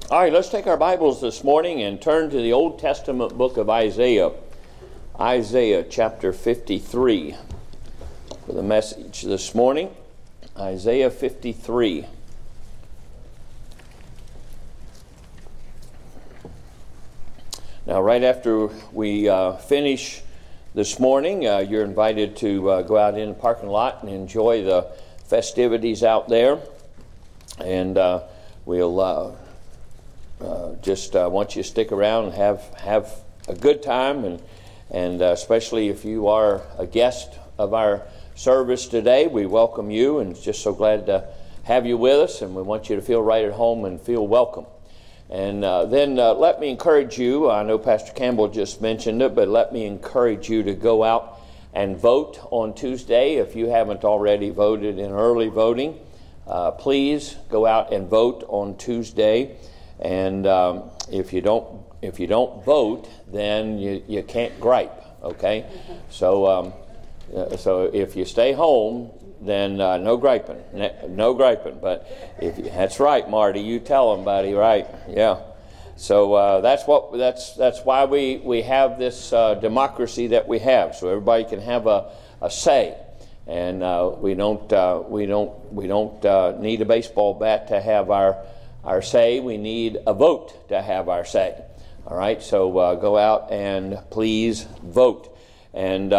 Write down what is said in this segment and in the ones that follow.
All right, let's take our Bibles this morning and turn to the Old Testament book of Isaiah. Isaiah chapter 53 for the message this morning. Isaiah 53. Now, right after we finish this morning, you're invited to go out in the parking lot and enjoy the festivities out there. And we'll just want you to stick around and have a good time, and especially if you are a guest of our service today, we welcome you and just so glad to have you with us, and we want you to feel right at home and feel welcome. And then let me encourage you, I know Pastor Campbell just mentioned it, but let me encourage you to go out and vote on Tuesday. If you haven't already voted in early voting, please go out and vote on Tuesday. And if you don't vote, then you can't gripe. Okay, so if you stay home, then no griping, But that's right, Marty. You tell them, buddy. Right? Yeah. So that's why we have this democracy that we have, so everybody can have a say, and we don't need a baseball bat to have our say. We need a vote to have our say. All right, so go out and please vote. And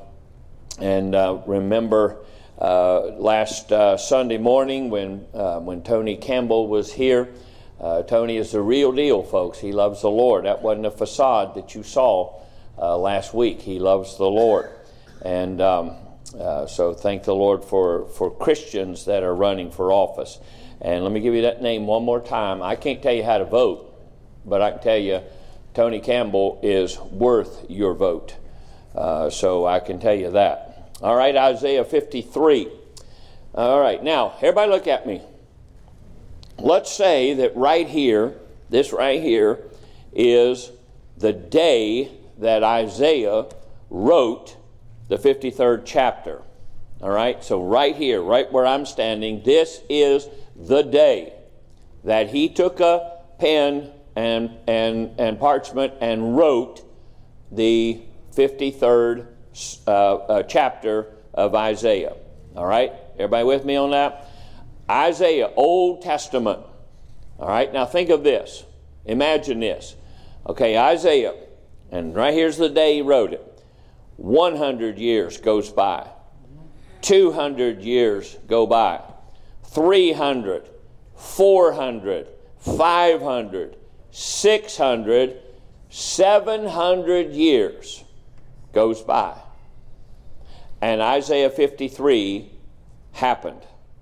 remember last Sunday morning when Tony Campbell was here. Tony is the real deal, folks. He loves the Lord. That wasn't a facade that you saw last week. He loves the Lord. And so thank the Lord for Christians that are running for office. And let me give you that name one more time. I can't tell you how to vote, but I can tell you Tony Campbell is worth your vote. So I can tell you that. All right, Isaiah 53. All right, now, everybody look at me. Let's say that right here, this right here, is the day that Isaiah wrote the 53rd chapter. All right, so right here, right where I'm standing, this is the day that he took a pen and parchment and wrote the 53rd chapter of Isaiah. All right, everybody with me on that? Isaiah, Old Testament. All right, now think of this. Imagine this. Okay, Isaiah, and right here's the day he wrote it. 100 years goes by. 200 years go by. 300, 400, 500, 600, 700 years goes by. And Isaiah 53 happened.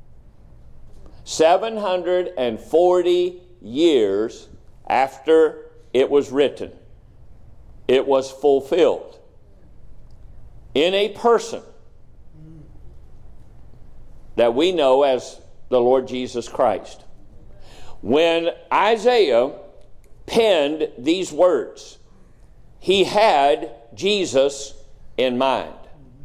740 years after it was written, it was fulfilled in a person that we know as the Lord Jesus Christ. When Isaiah penned these words, he had Jesus in mind.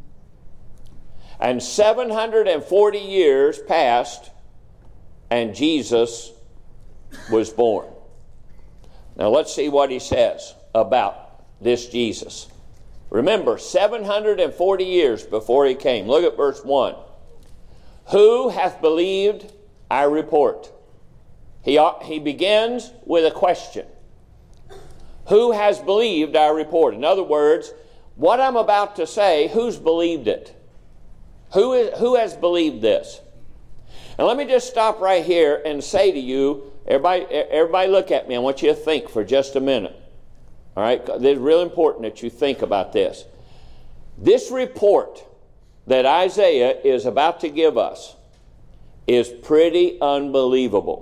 And 740 years passed, and Jesus was born. Now let's see what he says about this Jesus. Remember, 740 years before he came. Look at verse 1. Who hath believed our report? He begins with a question. Who has believed our report? In other words, what I'm about to say, who's believed it? Who has believed this? And let me just stop right here and say to you, everybody look at me. I want you to think for just a minute. All right? It's really important that you think about this. This report that Isaiah is about to give us is pretty unbelievable.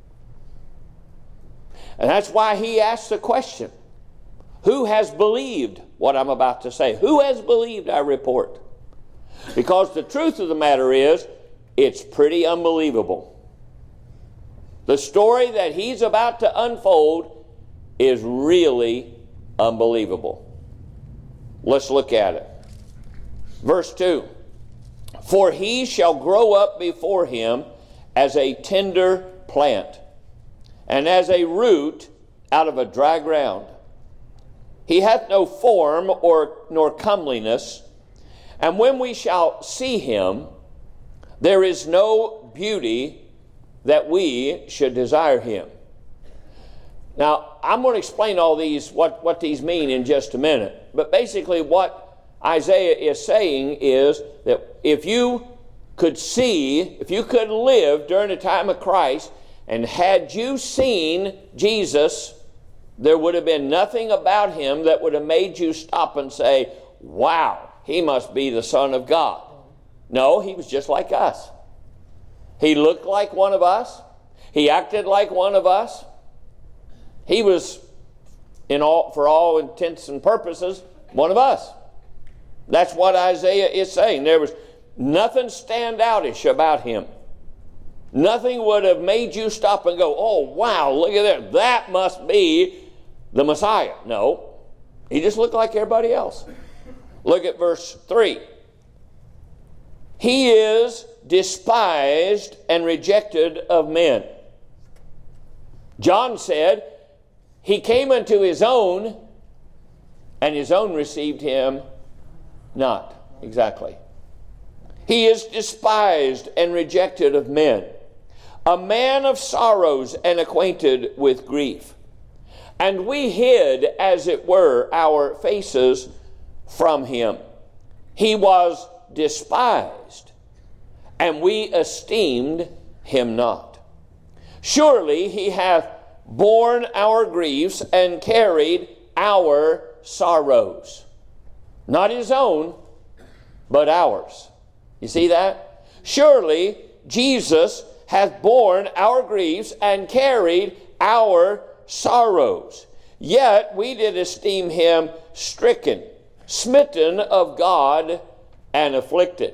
And that's why he asks the question, who has believed what I'm about to say? Who has believed our report? Because the truth of the matter is, it's pretty unbelievable. The story that he's about to unfold is really unbelievable. Let's look at it. Verse 2. For he shall grow up before him as a tender plant, and as a root out of a dry ground. He hath no form nor comeliness, and when we shall see him, there is no beauty that we should desire him. Now, I'm going to explain all these, what these mean in just a minute. But basically what Isaiah is saying is that if you could live during the time of Christ, and had you seen Jesus, there would have been nothing about him that would have made you stop and say, wow, he must be the Son of God. No, he was just like us. He looked like one of us. He acted like one of us. He was, for all intents and purposes, one of us. That's what Isaiah is saying. There was nothing standoutish about him. Nothing would have made you stop and go, oh, wow, look at that. That must be the Messiah. No, he just looked like everybody else. Look at verse 3. He is despised and rejected of men. John said, he came unto his own, and his own received him not. Exactly. He is despised and rejected of men, a man of sorrows and acquainted with grief. And we hid, as it were, our faces from him. He was despised, and we esteemed him not. Surely he hath borne our griefs and carried our sorrows. Not his own, but ours. You see that? Surely Jesus hath borne our griefs and carried our sorrows. Yet we did esteem him stricken, smitten of God, and afflicted.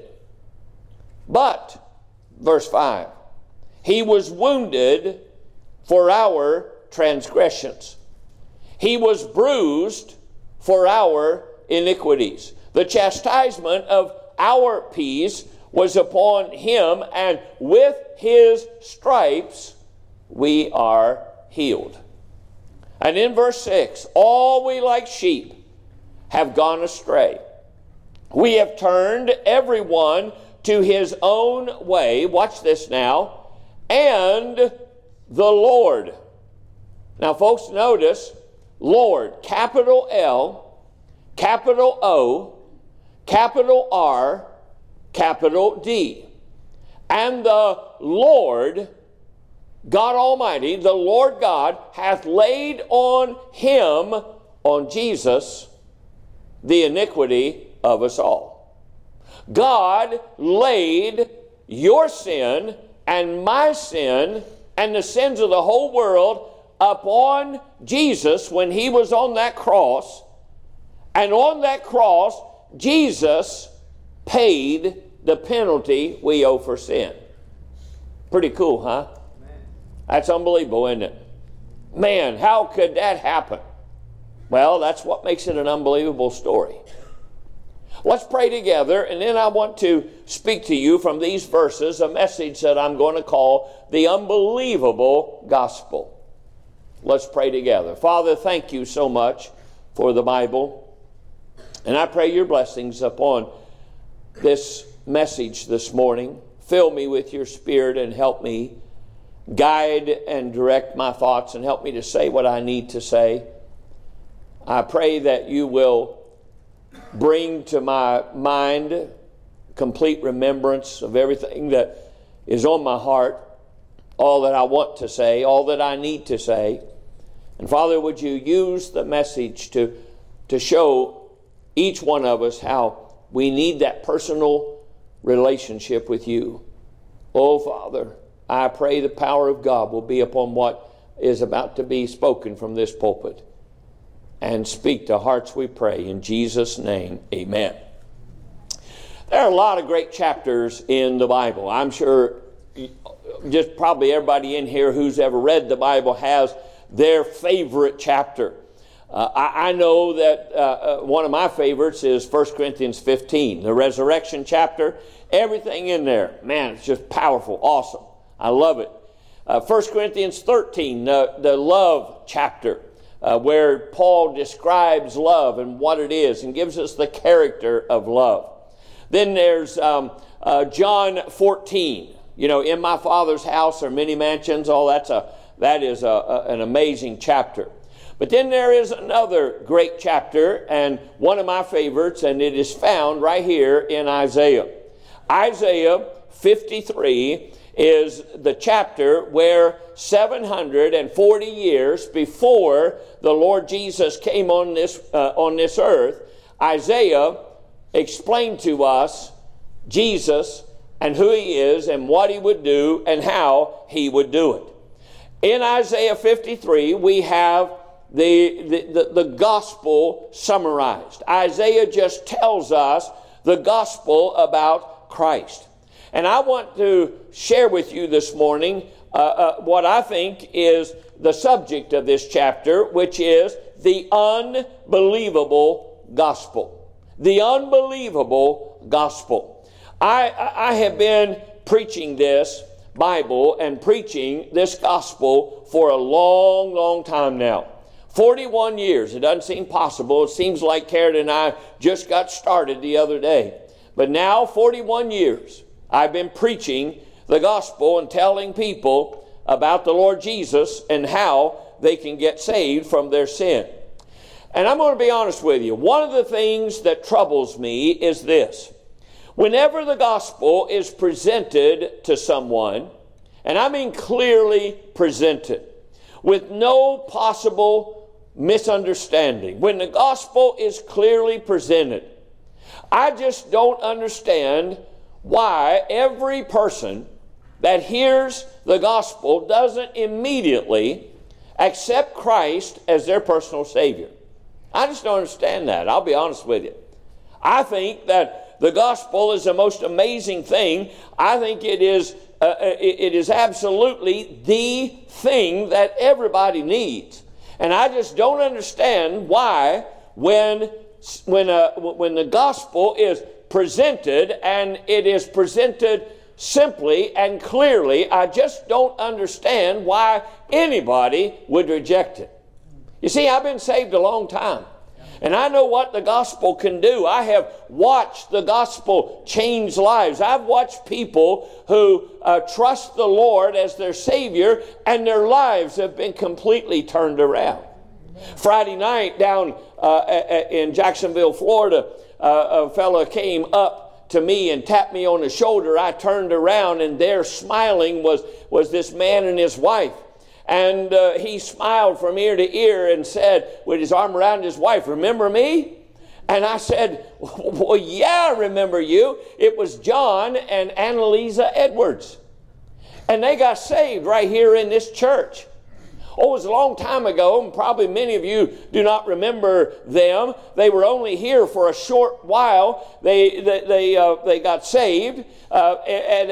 But, verse 5, he was wounded for our transgressions. He was bruised for our iniquities. The chastisement of our peace was upon him, and with his stripes we are healed. And in verse 6, all we like sheep have gone astray. We have turned everyone to his own way. Watch this now. And the Lord. Now, folks, notice Lord, capital L, capital O, capital R, capital D. And the Lord, God Almighty, the Lord God, hath laid on him, on Jesus, the iniquity of us all. God laid your sin and my sin and the sins of the whole world upon Jesus when he was on that cross. And on that cross, Jesus paid the penalty we owe for sin. Pretty cool, huh? That's unbelievable, isn't it? Man, how could that happen? Well, that's what makes it an unbelievable story. Let's pray together, and then I want to speak to you from these verses a message that I'm going to call the unbelievable gospel. Let's pray together. Father, thank you so much for the Bible, and I pray your blessings upon this message this morning. Fill me with your Spirit and help me guide and direct my thoughts and help me to say what I need to say. I pray that you will bring to my mind complete remembrance of everything that is on my heart, all that I want to say, all that I need to say. And Father, would you use the message to show each one of us how we need that personal relationship with you. Oh, Father, I pray the power of God will be upon what is about to be spoken from this pulpit. And speak to hearts, we pray. In Jesus' name, amen. There are a lot of great chapters in the Bible. I'm sure just probably everybody in here who's ever read the Bible has their favorite chapter. I know that one of my favorites is 1 Corinthians 15, the resurrection chapter. Everything in there, man, it's just powerful, awesome. I love it. 1 Corinthians 13, the love chapter, where Paul describes love and what it is and gives us the character of love. Then there's John 14. You know, in my Father's house are many mansions. That is an amazing chapter. But then there is another great chapter, and one of my favorites, and it is found right here in Isaiah. Isaiah 53 is the chapter where 740 years before the Lord Jesus came on this earth, Isaiah explained to us Jesus and who he is and what he would do and how he would do it. In Isaiah 53, we have the gospel summarized. Isaiah just tells us the gospel about Christ. And I want to share with you this morning what I think is the subject of this chapter, which is the unbelievable gospel. The unbelievable gospel. I have been preaching this Bible and preaching this gospel for a long, long time now. 41 years. It doesn't seem possible. It seems like Karen and I just got started the other day. But now, 41 years, I've been preaching the gospel and telling people about the Lord Jesus and how they can get saved from their sin. And I'm going to be honest with you. One of the things that troubles me is this. Whenever the gospel is presented to someone, and I mean clearly presented, with no possible misunderstanding, when the gospel is clearly presented, I just don't understand why every person that hears the gospel doesn't immediately accept Christ as their personal Savior. I just don't understand that. I'll be honest with you. I think that the gospel is the most amazing thing. I think it is absolutely the thing that everybody needs. And I just don't understand why when the gospel is presented and it is presented simply and clearly, I just don't understand why anybody would reject it. You see, I've been saved a long time. And I know what the gospel can do. I have watched the gospel change lives. I've watched people who trust the Lord as their Savior, and their lives have been completely turned around. Friday night down in Jacksonville, Florida, a fella came up to me and tapped me on the shoulder. I turned around, and there smiling was this man and his wife. And he smiled from ear to ear and said, with his arm around his wife, "Remember me?" And I said, "Well, yeah, I remember you. It was John and Annalisa Edwards. And they got saved right here in this church." Oh, it was a long time ago, and probably many of you do not remember them. They were only here for a short while. They got saved at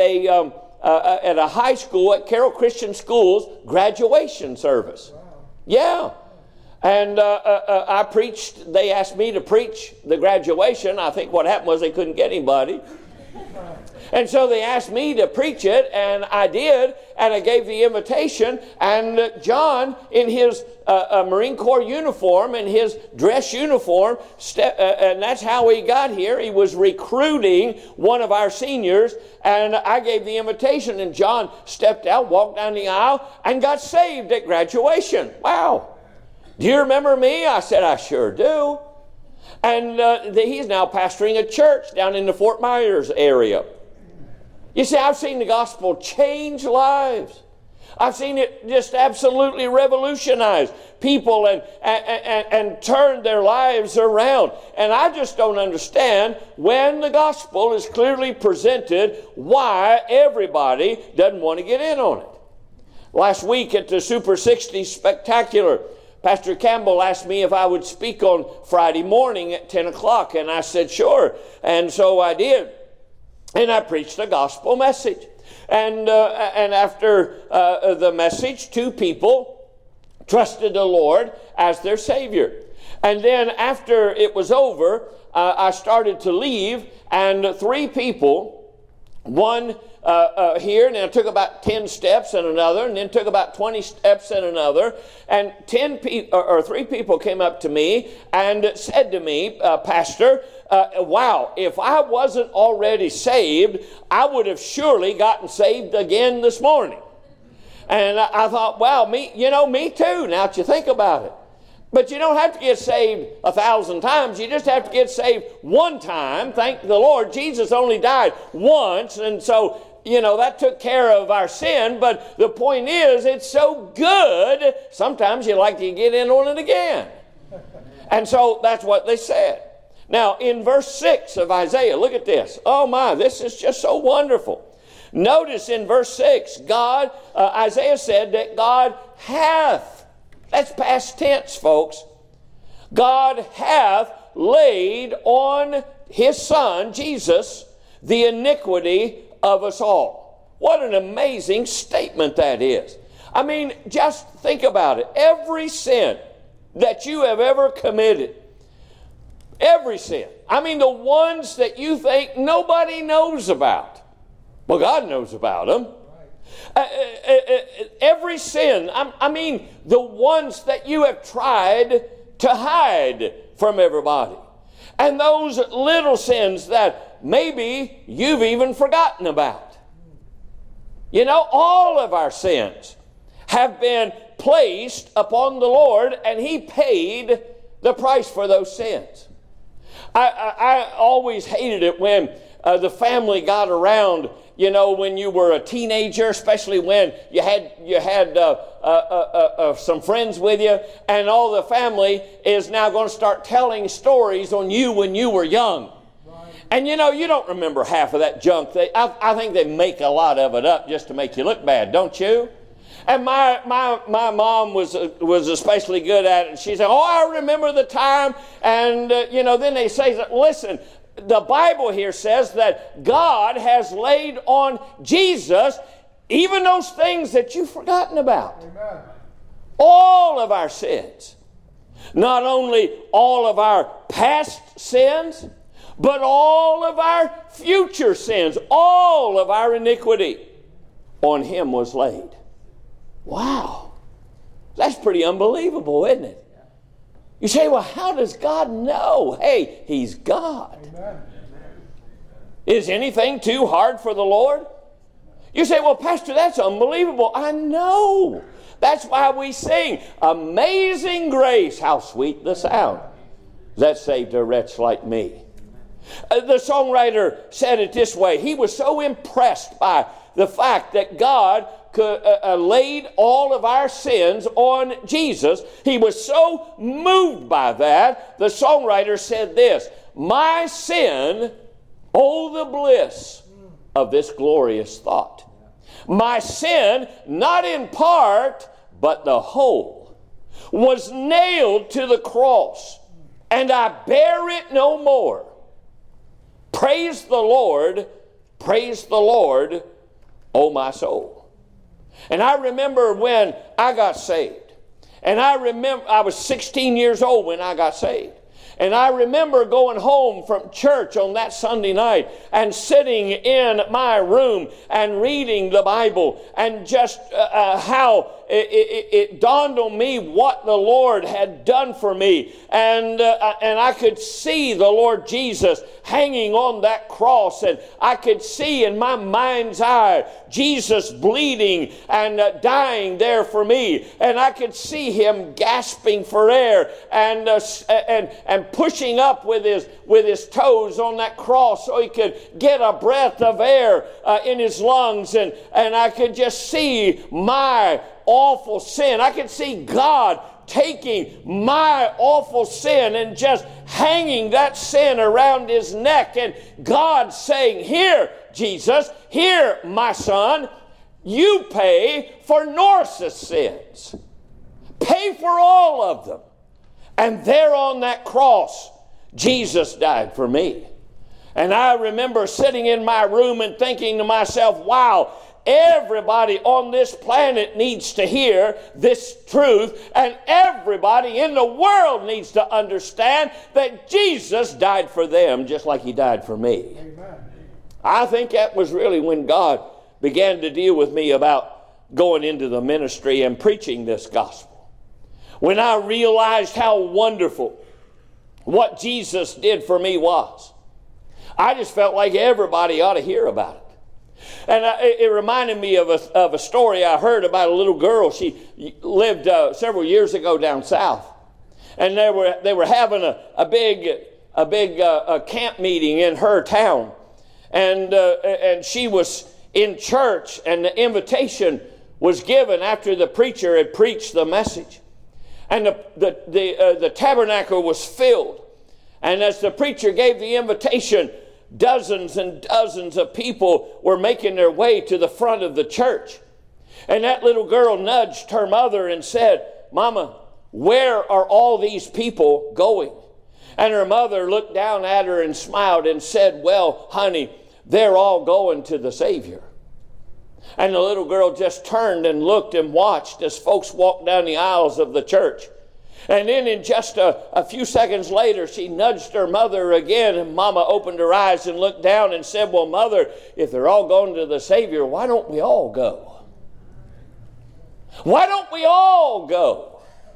a high school, at Carroll Christian School's graduation service. Wow. Yeah. And I preached. They asked me to preach the graduation. I think what happened was they couldn't get anybody. And so they asked me to preach it, and I did, and I gave the invitation. And John, in his Marine Corps uniform and his dress uniform, and that's how he got here. He was recruiting one of our seniors, and I gave the invitation, and John stepped out, walked down the aisle, and got saved at graduation. Wow. Do you remember me? I said, "I sure do." And he's now pastoring a church down in the Fort Myers area. You see, I've seen the gospel change lives. I've seen it just absolutely revolutionize people and turn their lives around. And I just don't understand, when the gospel is clearly presented, why everybody doesn't want to get in on it. Last week at the Super 60 Spectacular, Pastor Campbell asked me if I would speak on Friday morning at 10 o'clock, and I said sure. And so I did. And I preached the gospel message. And after the message, 2 people trusted the Lord as their Savior. And then after it was over, I started to leave, and 3 people, one here, and then I took about 10 steps in another, and then took about 20 steps in another, and 3 people came up to me and said to me, Pastor, wow, if I wasn't already saved, I would have surely gotten saved again this morning. And I thought, wow, me too, now that you think about it. But you don't have to get saved 1,000 times. You just have to get saved one time. Thank the Lord. Jesus only died once. And so, that took care of our sin. But the point is, it's so good, sometimes you like to get in on it again. And so that's what they said. Now, in verse 6 of Isaiah, look at this. Oh my, this is just so wonderful. Notice in verse 6, Isaiah said that God hath. That's past tense, folks. God hath laid on his Son, Jesus, the iniquity of us all. What an amazing statement that is. I mean, just think about it. Every sin that you have ever committed, every sin, I mean the ones that you think nobody knows about, well, God knows about them. Every sin, I mean the ones that you have tried to hide from everybody. And those little sins that maybe you've even forgotten about. All of our sins have been placed upon the Lord, and he paid the price for those sins. I always hated it when the family got around, when you were a teenager, especially when you had some friends with you, and all the family is now going to start telling stories on you when you were young. Right. And you don't remember half of that junk. I think they make a lot of it up just to make you look bad, don't you? And my mom was especially good at it. And she said, I remember the time. And, then they say, listen, the Bible here says that God has laid on Jesus even those things that you've forgotten about. Amen. All of our sins. Not only all of our past sins, but all of our future sins. All of our iniquity on him was laid. Wow. That's pretty unbelievable, isn't it? You say, well, how does God know? Hey, he's God. Amen. Is anything too hard for the Lord? You say, well, Pastor, that's unbelievable. I know. That's why we sing, Amazing Grace, how sweet the sound that saved a wretch like me. The songwriter said it this way. He was so impressed by the fact that God laid all of our sins on Jesus. He was so moved by that, the songwriter said this, my sin, oh the bliss of this glorious thought. My sin, not in part, but the whole, was nailed to the cross, and I bear it no more. Praise the Lord, oh my soul. And I remember when I got saved. And I remember I was 16 years old when I got saved. And I remember going home from church on that Sunday night and sitting in my room and reading the Bible, and just how it dawned on me what the Lord had done for me. And I could see the Lord Jesus hanging on that cross, and I could see in my mind's eye Jesus bleeding and dying there for me. And I could see him gasping for air and pushing up with his toes on that cross so he could get a breath of air in his lungs. And I could just see my awful sin. I could see God taking my awful sin and just hanging that sin around his neck, and God saying, here, Jesus, here, my son, you pay for Norsa's sins. Pay for all of them. And there on that cross, Jesus died for me. And I remember sitting in my room and thinking to myself, wow, everybody on this planet needs to hear this truth, and everybody in the world needs to understand that Jesus died for them just like he died for me. Amen. I think that was really when God began to deal with me about going into the ministry and preaching this gospel. When I realized how wonderful what Jesus did for me was, I just felt like everybody ought to hear about it. And it reminded me of a story I heard about a little girl. She lived several years ago down south, and they were having a big camp meeting in her town, and she was in church, and the invitation was given after the preacher had preached the message, and the tabernacle was filled, and as the preacher gave the invitation, dozens and dozens of people were making their way to the front of the church. And that little girl nudged her mother and said, "Mama, where are all these people going?" And her mother looked down at her and smiled and said, "Well, honey, they're all going to the Savior." And the little girl just turned and looked and watched as folks walked down the aisles of the church. And then in just a few seconds later, she nudged her mother again, and Mama opened her eyes and looked down and said, "Well, Mother, if they're all going to the Savior, why don't we all go? Why don't we all go?"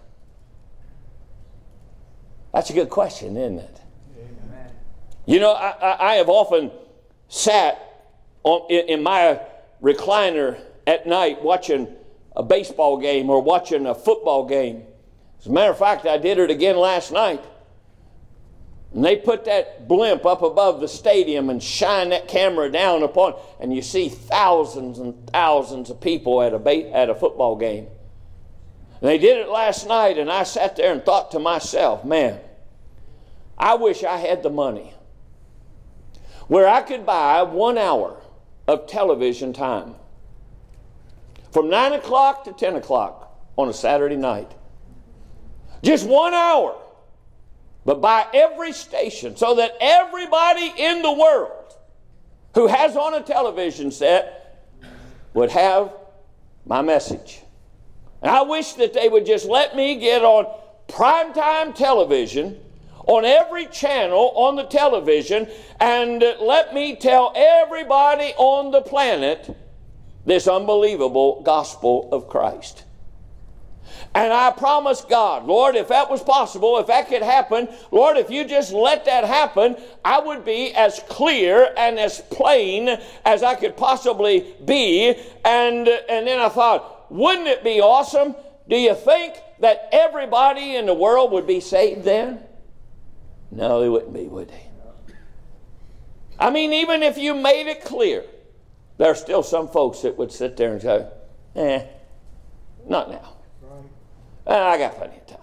That's a good question, isn't it? Amen. You know, I have often sat in my recliner at night watching a baseball game or watching a football game. As a matter of fact, I did it again last night. And they put that blimp up above the stadium and shine that camera down upon, and you see thousands and thousands of people at a football game. And they did it last night, and I sat there and thought to myself, man, I wish I had the money where I could buy 1 hour of television time from 9 o'clock to 10 o'clock on a Saturday night. Just 1 hour, but by every station, so that everybody in the world who has on a television set would have my message. And I wish that they would just let me get on primetime television, on every channel on the television, and let me tell everybody on the planet this unbelievable gospel of Christ. And I promised God, Lord, if that was possible, if that could happen, Lord, if you just let that happen, I would be as clear and as plain as I could possibly be. And then I thought, wouldn't it be awesome? Do you think that everybody in the world would be saved then? No, they wouldn't be, would they? I mean, even if you made it clear, there are still some folks that would sit there and say, not now. I got plenty of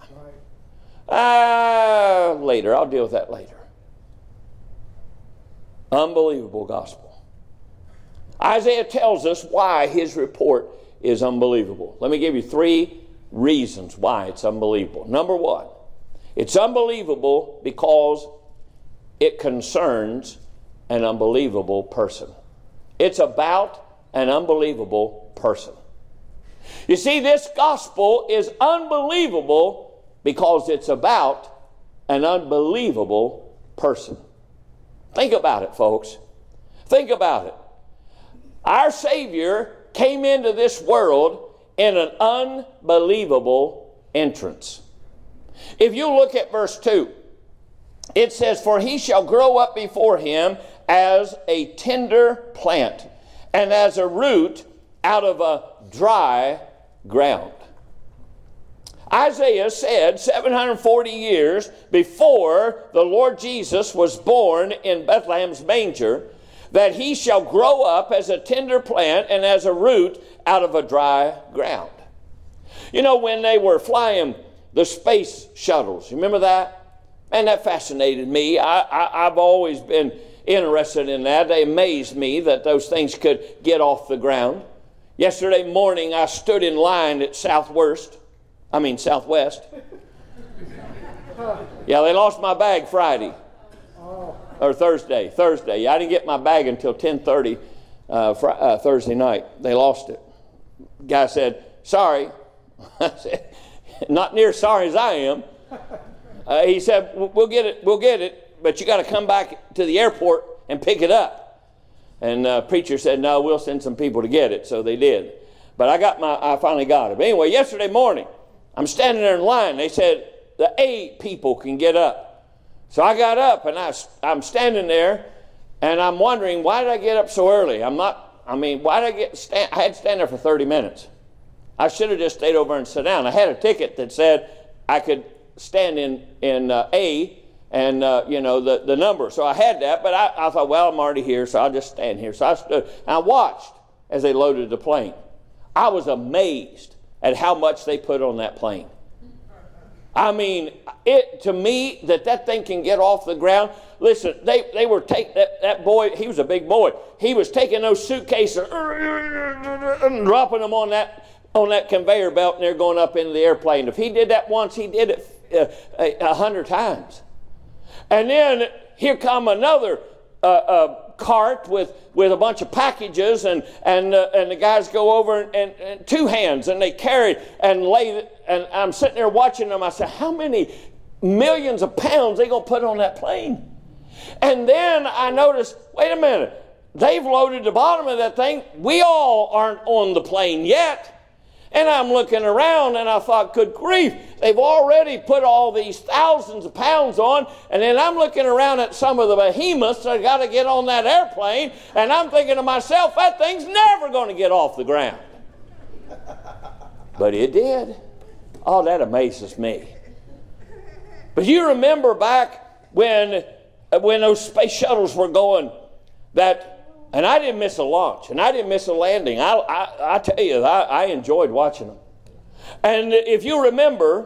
time. Later, I'll deal with that later. Unbelievable gospel. Isaiah tells us why his report is unbelievable. Let me give you 3 reasons why it's unbelievable. Number 1, it's unbelievable because it concerns an unbelievable person. It's about an unbelievable person. You see, this gospel is unbelievable because it's about an unbelievable person. Think about it, folks. Think about it. Our Savior came into this world in an unbelievable entrance. If you look at verse 2, it says, "For he shall grow up before him as a tender plant, and as a root out of a dry ground." Isaiah said 740 years before the Lord Jesus was born in Bethlehem's manger that he shall grow up as a tender plant and as a root out of a dry ground. You know, when they were flying the space shuttles, you remember that? Man, that fascinated me. I've always been interested in that. They amazed me that those things could get off the ground. Yesterday morning, I stood in line at Southwest. Yeah, they lost my bag Friday. Or Thursday. I didn't get my bag until 10:30 Thursday night. They lost it. Guy said, "Sorry." I said, "Not near sorry as I am." He said, we'll get it, but you got to come back to the airport and pick it up." And preacher said, no, we'll send some people to get it. So they did. But I finally got it. But anyway, yesterday morning, I'm standing there in line. They said the A people can get up. So I got up and I'm standing there and I'm wondering, why did I get up so early? Why did I had to stand there for 30 minutes. I should have just stayed over and sat down. I had a ticket that said I could stand in A and, the number. So I had that, but I thought, well, I'm already here, so I'll just stand here. So I stood and I watched as they loaded the plane. I was amazed at how much they put on that plane. To me, that thing can get off the ground. Listen, they were taking that boy, he was a big boy. He was taking those suitcases and dropping them on that conveyor belt, and they're going up into the airplane. If he did that once, he did it 100 times. And then here come another cart with a bunch of packages, and the guys go over and two hands, and they carry and lay. And I'm sitting there watching them. I said, how many millions of pounds they gonna put on that plane? And then I noticed, wait a minute, they've loaded the bottom of that thing. We all aren't on the plane yet. And I'm looking around and I thought, good grief, they've already put all these thousands of pounds on. And then I'm looking around at some of the behemoths that got to get on that airplane. And I'm thinking to myself, that thing's never going to get off the ground. But it did. Oh, that amazes me. But you remember back when those space shuttles were going, and I didn't miss a launch, and I didn't miss a landing. I tell you, I enjoyed watching them. And if you remember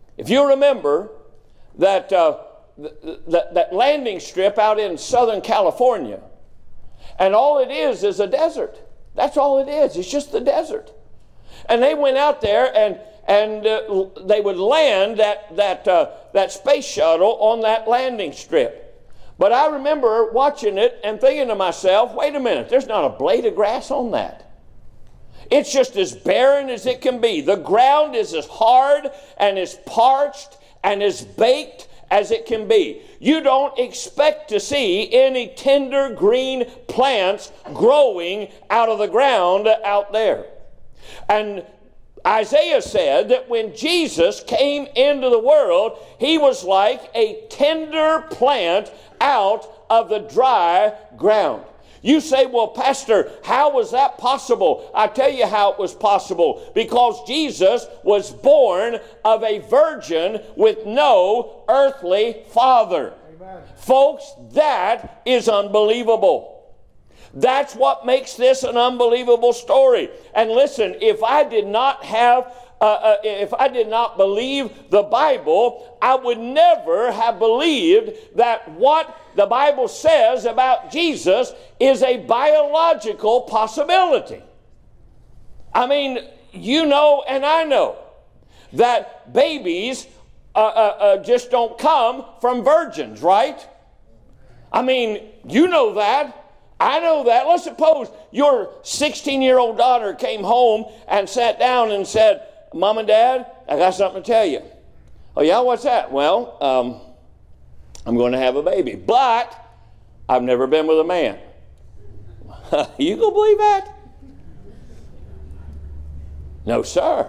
that that landing strip out in Southern California, and all it is a desert. That's all it is. It's just the desert. And they went out there and they would land that space shuttle on that landing strip. But I remember watching it and thinking to myself, wait a minute, there's not a blade of grass on that. It's just as barren as it can be. The ground is as hard and as parched and as baked as it can be. You don't expect to see any tender green plants growing out of the ground out there. And Isaiah said that when Jesus came into the world, he was like a tender plant out of the dry ground. You say, well, Pastor, how was that possible? I tell you how it was possible. Because Jesus was born of a virgin with no earthly father. Amen. Folks, that is unbelievable. That's what makes this an unbelievable story. And listen, if I did not believe the Bible, I would never have believed that what the Bible says about Jesus is a biological possibility. I mean, you know and I know that babies just don't come from virgins, right? I mean, you know that. I know that. Let's suppose your 16-year-old daughter came home and sat down and said, Mom and Dad, I got something to tell you. Oh, yeah? What's that? Well, I'm going to have a baby, but I've never been with a man. You gonna believe that? No, sir.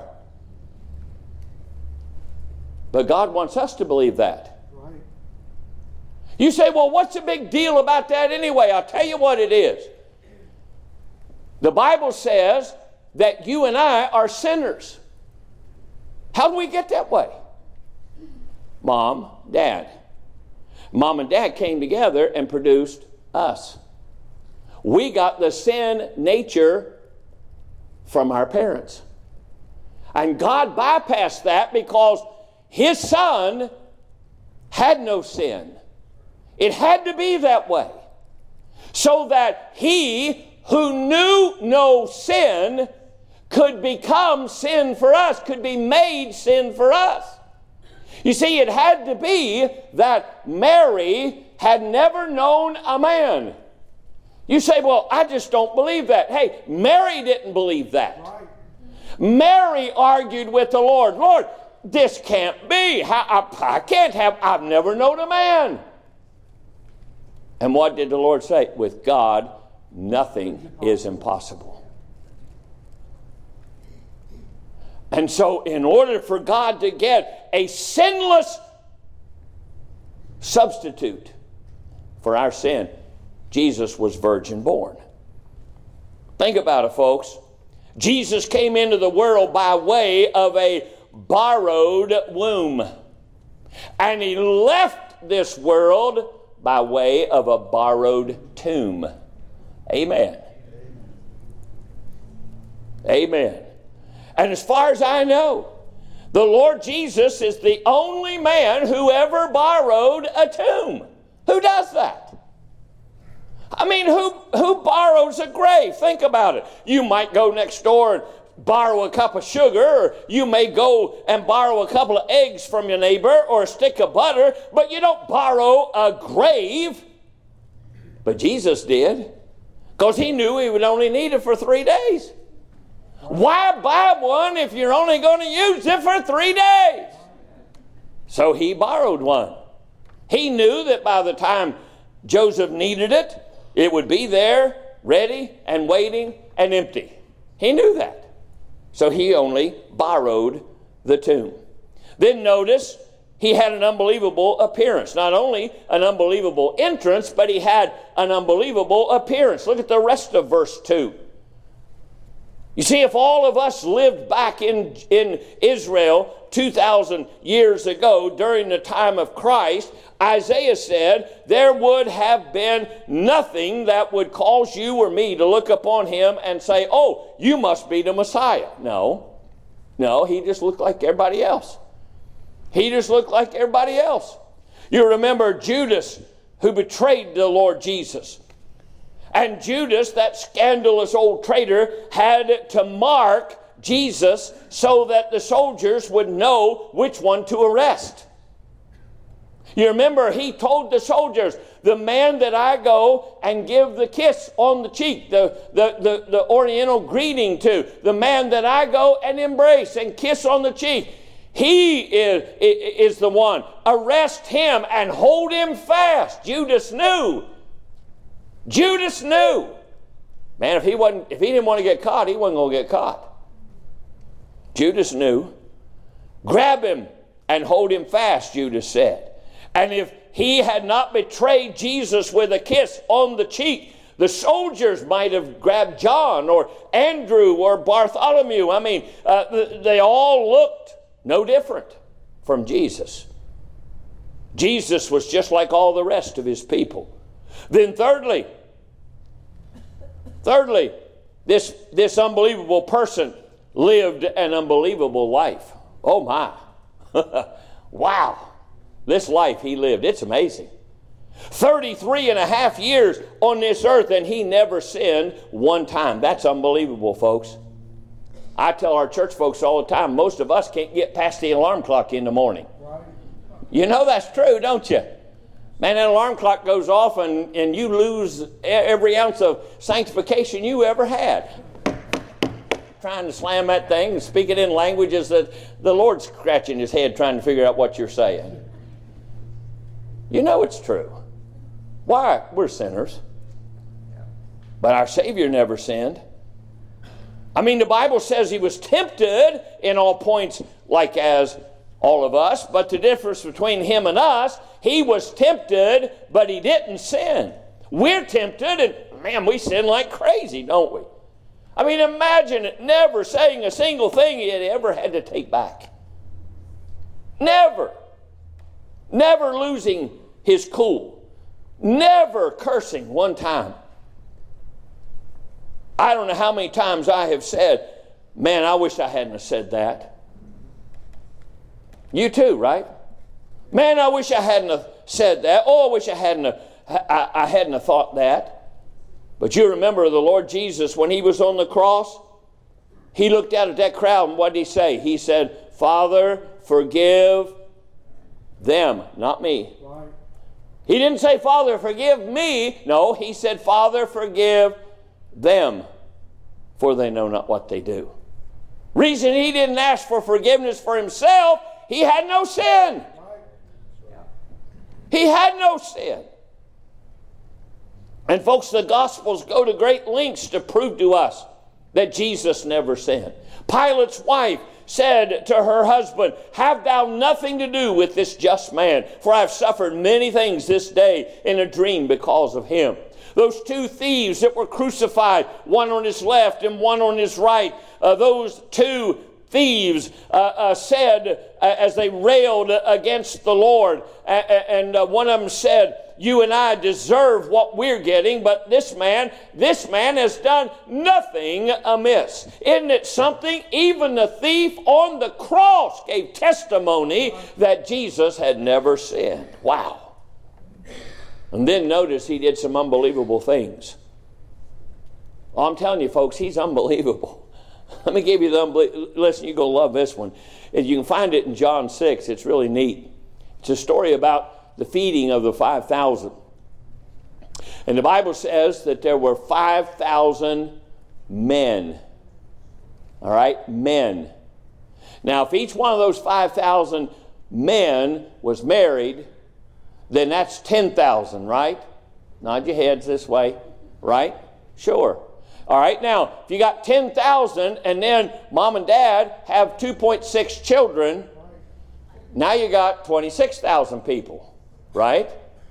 But God wants us to believe that. You say, well, what's the big deal about that anyway? I'll tell you what it is. The Bible says that you and I are sinners. How do we get that way? Mom, Dad. Mom and Dad came together and produced us. We got the sin nature from our parents. And God bypassed that because His Son had no sin. It had to be that way. So that He who knew no sin could become sin for us, could be made sin for us. You see, it had to be that Mary had never known a man. You say, well, I just don't believe that. Hey, Mary didn't believe that. Mary argued with the Lord. Lord, this can't be. I can't have, I've never known a man. And what did the Lord say? With God, nothing is impossible. And so in order for God to get a sinless substitute for our sin, Jesus was virgin born. Think about it, folks. Jesus came into the world by way of a borrowed womb. And he left this world by way of a borrowed tomb. Amen. Amen. And as far as I know, the Lord Jesus is the only man who ever borrowed a tomb. Who does that? I mean, who borrows a grave? Think about it. You might go next door and borrow a cup of sugar, or you may go and borrow a couple of eggs from your neighbor or a stick of butter, but you don't borrow a grave. But Jesus did, because he knew he would only need it for 3 days. Why buy one if you're only going to use it for 3 days? So he borrowed one. He knew that by the time Joseph needed it, it would be there, ready and waiting and empty. He knew that. So he only borrowed the tomb. Then notice, he had an unbelievable appearance. Not only an unbelievable entrance, but he had an unbelievable appearance. Look at the rest of verse 2. You see, if all of us lived back in Israel 2,000 years ago during the time of Christ, Isaiah said there would have been nothing that would cause you or me to look upon him and say, oh, you must be the Messiah. No, he just looked like everybody else. He just looked like everybody else. You remember Judas, who betrayed the Lord Jesus. And Judas, that scandalous old traitor, had to mark Jesus so that the soldiers would know which one to arrest. You remember he told the soldiers, the man that I go and give the kiss on the cheek, the oriental greeting to, the man that I go and embrace and kiss on the cheek, he is the one. Arrest him and hold him fast. Judas knew. Judas knew. Man, if he didn't want to get caught, he wasn't going to get caught. Judas knew. Grab him and hold him fast, Judas said. And if he had not betrayed Jesus with a kiss on the cheek, the soldiers might have grabbed John or Andrew or Bartholomew. I mean, they all looked no different from Jesus. Jesus was just like all the rest of his people. Then thirdly, this unbelievable person lived an unbelievable life. Oh my. Wow. This life he lived, it's amazing. 33 and a half years on this earth, and he never sinned one time. That's unbelievable, folks. I tell our church folks all the time, most of us can't get past the alarm clock in the morning. You know that's true, don't you? Man, that alarm clock goes off and you lose every ounce of sanctification you ever had. Trying to slam that thing and speak it in languages that the Lord's scratching his head trying to figure out what you're saying. You know it's true. Why? We're sinners. But our Savior never sinned. I mean, the Bible says he was tempted in all points like as all of us, but the difference between him and us, he was tempted, but he didn't sin. We're tempted, and man, we sin like crazy, don't we? I mean, imagine it, never saying a single thing he had ever had to take back. Never. Never losing his cool. Never cursing one time. I don't know how many times I have said, man, I wish I hadn't have said that. You too, right? Man, I wish I hadn't have said that. Oh, I wish I hadn't have thought that. But you remember the Lord Jesus, when he was on the cross, he looked out at that crowd, and what did he say? He said, Father, forgive them, not me. Right. He didn't say, Father, forgive me. No, he said, Father, forgive them, for they know not what they do. Reason he didn't ask for forgiveness for himself, he had no sin. He had no sin. And folks, the Gospels go to great lengths to prove to us that Jesus never sinned. Pilate's wife said to her husband, "Have thou nothing to do with this just man, for I have suffered many things this day in a dream because of him." Those two thieves that were crucified, one on his left and one on his right, those two thieves said as they railed against the Lord, and one of them said, "You and I deserve what we're getting, but this man has done nothing amiss." Isn't it something? Even the thief on the cross gave testimony that Jesus had never sinned. Wow. And then notice he did some unbelievable things. Oh, I'm telling you, folks, he's unbelievable. Let me give you listen, you're going to love this one. You can find it in John 6. It's really neat. It's a story about the feeding of the 5,000. And the Bible says that there were 5,000 men. All right? Men. Now, if each one of those 5,000 men was married, then that's 10,000, right? Nod your heads this way, right? Sure. All right, now, if you got 10,000 and then mom and dad have 2.6 children, now you got 26,000 people, right?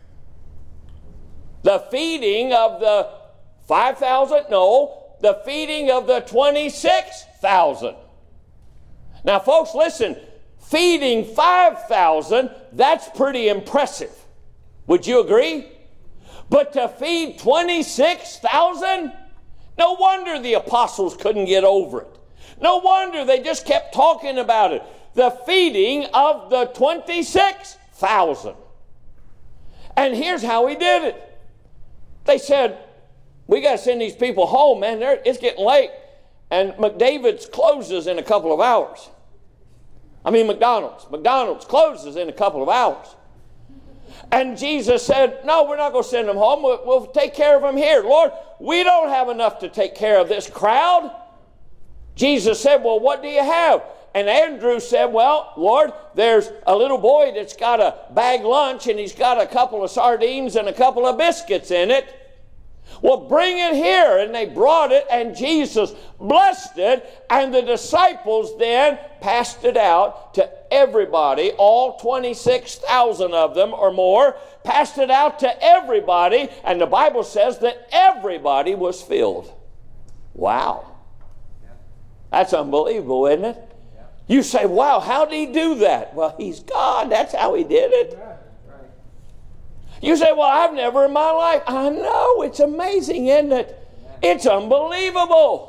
The feeding of the 5,000? No, the feeding of the 26,000. Now, folks, listen, feeding 5,000, that's pretty impressive. Would you agree? But to feed 26,000? No wonder the apostles couldn't get over it. No wonder they just kept talking about it. The feeding of the 26,000. And here's how he did it. They said, "We got to send these people home, man. It's getting late. And McDavid's closes in a couple of hours." McDonald's closes in a couple of hours. And Jesus said, "No, we're not going to send them home. We'll take care of them here. Lord, we don't have enough to take care of this crowd." Jesus said, "Well, what do you have?" And Andrew said, "Well, Lord, there's a little boy that's got a bag lunch, and he's got a couple of sardines and a couple of biscuits in it. Well, bring it here." And they brought it, and Jesus blessed it, and the disciples then passed it out to everybody, all 26,000 of them or more, passed it out to everybody, and the Bible says that everybody was filled. Wow. That's unbelievable, isn't it? You say, "Wow, how did he do that?" Well, he's God. That's how he did it. You say, "Well, I've never in my life." I know. It's amazing, isn't it? It's unbelievable.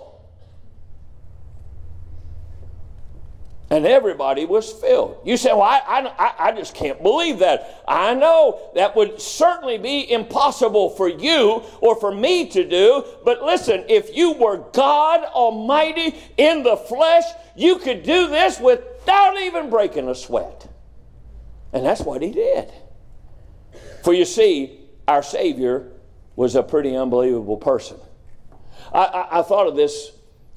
And everybody was filled. You say, "Well, I just can't believe that." I know that would certainly be impossible for you or for me to do. But listen, if you were God Almighty in the flesh, you could do this without even breaking a sweat. And that's what he did. For you see, our Savior was a pretty unbelievable person. I thought of this,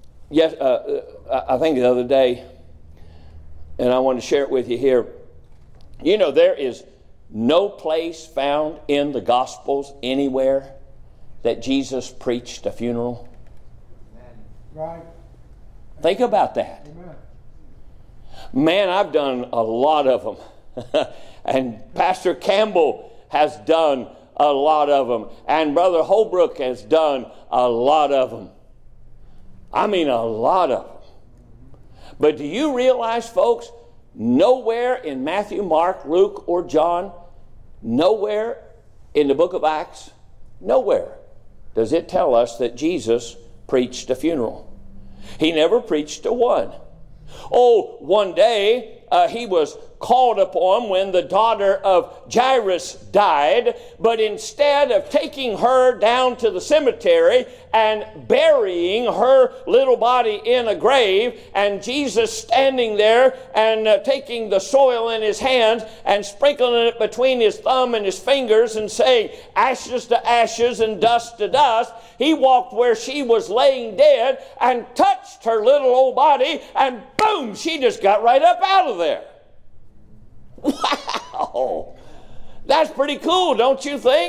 I think the other day, and I want to share it with you here. You know, there is no place found in the Gospels anywhere that Jesus preached a funeral. Right. Think about that. Amen. Man, I've done a lot of them. And Pastor Campbell has done a lot of them. And Brother Holbrook has done a lot of them. I mean, a lot of them. But do you realize, folks, nowhere in Matthew, Mark, Luke, or John, nowhere in the book of Acts, nowhere does it tell us that Jesus preached a funeral. He never preached a one. Oh, one day he was called upon when the daughter of Jairus died, but instead of taking her down to the cemetery and burying her little body in a grave, and Jesus standing there and taking the soil in his hands and sprinkling it between his thumb and his fingers and saying, "Ashes to ashes and dust to dust," he walked where she was laying dead and touched her little old body, and boom, she just got right up out of there. Wow! That's pretty cool, don't you think?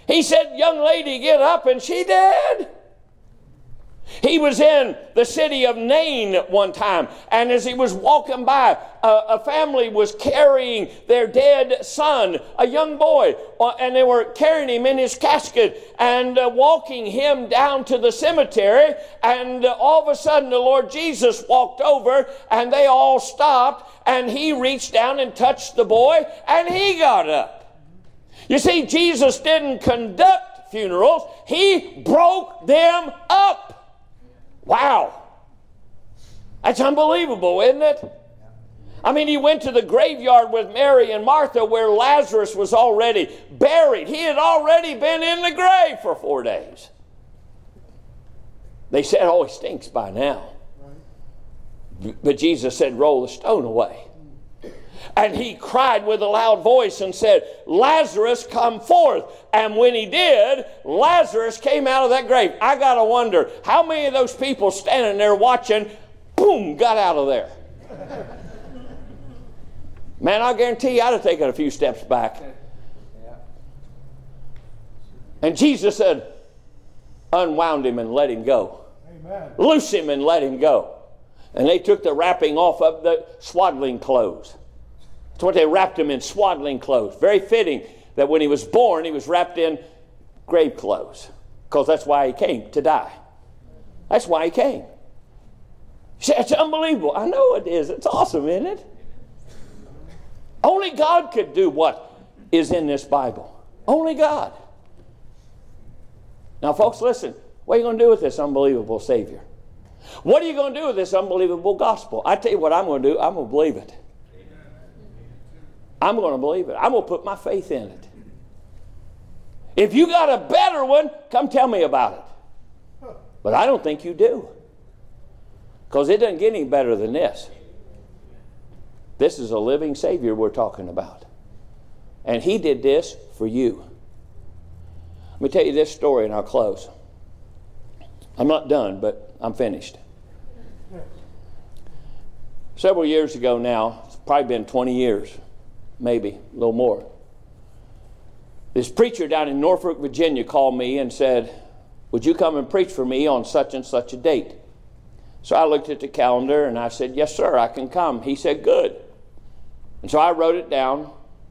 He said, young lady, get up, and she did. He was in the city of Nain one time, and as he was walking by, a family was carrying their dead son, a young boy, and they were carrying him in his casket and walking him down to the cemetery, and all of a sudden the Lord Jesus walked over, and they all stopped, and he reached down and touched the boy, and he got up. You see, Jesus didn't conduct funerals, he broke them up. Wow. That's unbelievable, isn't it? I mean, he went to the graveyard with Mary and Martha where Lazarus was already buried. He had already been in the grave for 4 days. They said, oh, he stinks by now. But Jesus said, roll the stone away. And he cried with a loud voice and said, Lazarus, come forth. And when he did, Lazarus came out of that grave. I got to wonder, how many of those people standing there watching, boom, got out of there? Man, I guarantee you I'd have taken a few steps back. And Jesus said, unwound him and let him go. Amen. Loose him and let him go. And they took the wrapping off of the swaddling clothes. That's what they wrapped him in, swaddling clothes. Very fitting that when he was born, he was wrapped in grave clothes. Because that's why he came, to die. That's why he came. It's unbelievable. I know it is. It's awesome, isn't it? Only God could do what is in this Bible. Only God. Now, folks, listen. What are you going to do with this unbelievable Savior? What are you going to do with this unbelievable gospel? I tell you what I'm going to do. I'm going to believe it. I'm going to believe it. I'm going to put my faith in it. If you got a better one, come tell me about it. But I don't think you do. Because it doesn't get any better than this. This is a living Savior we're talking about. And he did this for you. Let me tell you this story and I'll close. I'm not done, but I'm finished. Several years ago now, it's probably been 20 years, maybe a little more. This preacher down in Norfolk, Virginia called me and said, would you come and preach for me on such and such a date? So I looked at the calendar and I said, yes, sir, I can come. He said, good. And so I wrote it down.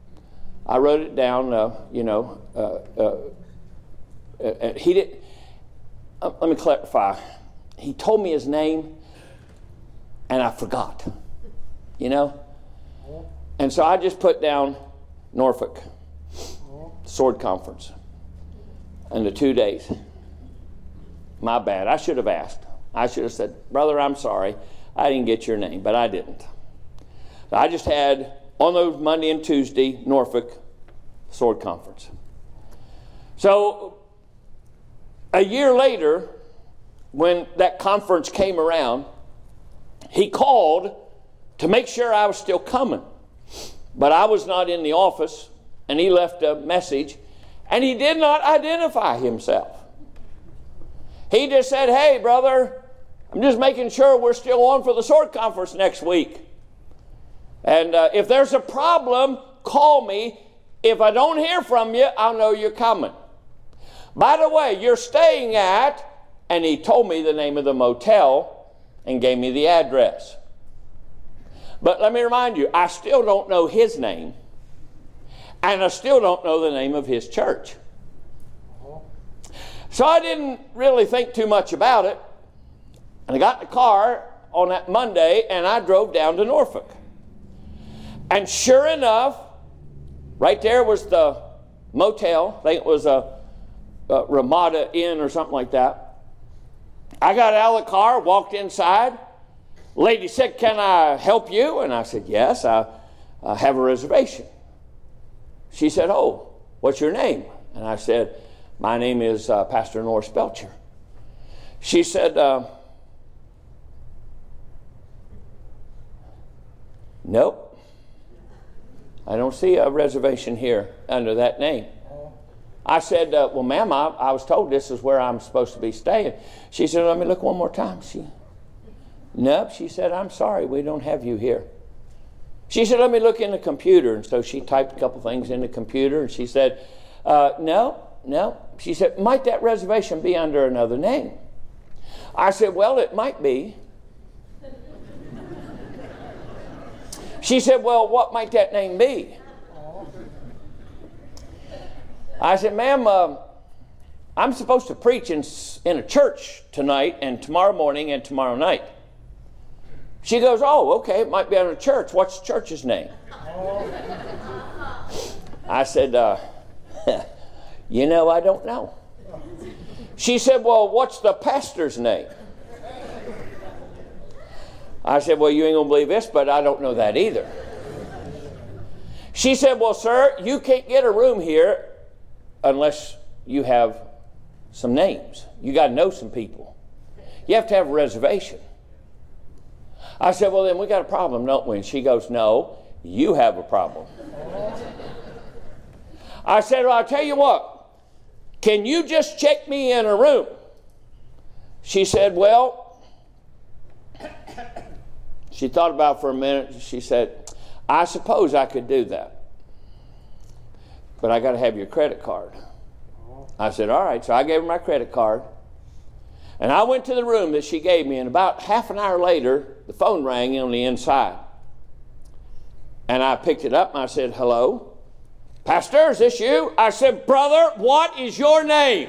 He didn't. Let me clarify. He told me his name, and I forgot. You know? And so I just put down Norfolk Sword Conference and the 2 days. My bad. I should have asked. I should have said, brother, I'm sorry. I didn't get your name, but I didn't. So I just had, on those Monday and Tuesday, Norfolk Sword Conference. So a year later, when that conference came around, he called to make sure I was still coming. But I was not in the office, and he left a message, and he did not identify himself. He just said, hey, brother, I'm just making sure we're still on for the Sword Conference next week. And if there's a problem, call me. If I don't hear from you, I'll know you're coming. By the way, you're staying at, and he told me the name of the motel and gave me the address. But let me remind you, I still don't know his name, and I still don't know the name of his church. So I didn't really think too much about it. And I got in the car on that Monday, and I drove down to Norfolk. And sure enough, right there was the motel. I think it was a Ramada Inn or something like that. I got out of the car, walked inside. Lady said, can I help you? And I said, yes, I have a reservation. She said, oh, what's your name? And I said, my name is Pastor Norris Belcher. She said, nope. I don't see a reservation here under that name. I said, well, ma'am, I was told this is where I'm supposed to be staying. She said, let me look one more time. Nope. She said, I'm sorry, we don't have you here. She said, let me look in the computer. And so she typed a couple things in the computer, and she said, no, no. She said, might that reservation be under another name? I said, well, it might be. She said, well, what might that name be? I said, ma'am, I'm supposed to preach in a church tonight and tomorrow morning and tomorrow night. She goes, oh, okay, it might be under a church. What's the church's name? I said, you know, I don't know. She said, well, what's the pastor's name? I said, well, you ain't going to believe this, but I don't know that either. She said, well, sir, you can't get a room here unless you have some names. You got to know some people. You have to have a reservation. I said, well, then we got a problem, don't we? And she goes, no, you have a problem. I said, well, I'll tell you what. Can you just check me in a room? She said, well, she thought about it for a minute. She said, I suppose I could do that. But I got to have your credit card. I said, all right. So I gave her my credit card. And I went to the room that she gave me. And about half an hour later, the phone rang on the inside. And I picked it up and I said, hello? Pastor, is this you? I said, brother, what is your name?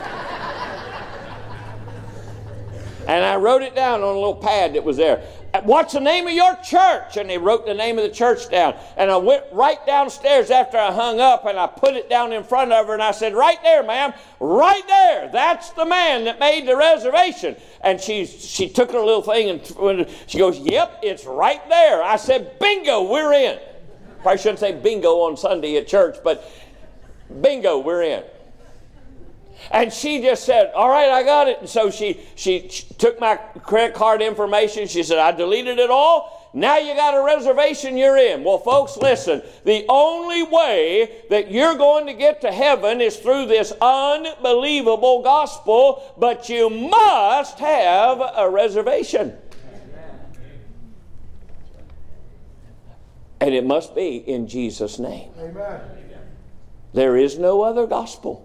And I wrote it down on a little pad that was there. What's the name of your church? And they wrote the name of the church down. And I went right downstairs after I hung up and I put it down in front of her and I said, right there, ma'am, right there. That's the man that made the reservation. And she took her little thing and she goes, yep, it's right there. I said, bingo, we're in. Probably shouldn't say bingo on Sunday at church, but bingo, we're in. And she just said, all right, I got it. And so she took my credit card information. She said, I deleted it all. Now you got a reservation, you're in. Well, folks, listen. The only way that you're going to get to heaven is through this unbelievable gospel, but you must have a reservation. And it must be in Jesus' name. Amen. There is no other gospel.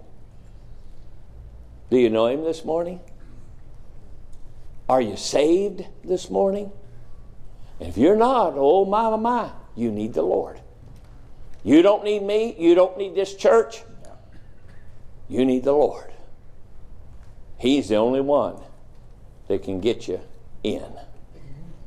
Do you know Him this morning? Are you saved this morning? If you're not, oh my, you need the Lord. You don't need me. You don't need this church. You need the Lord. He's the only one that can get you in.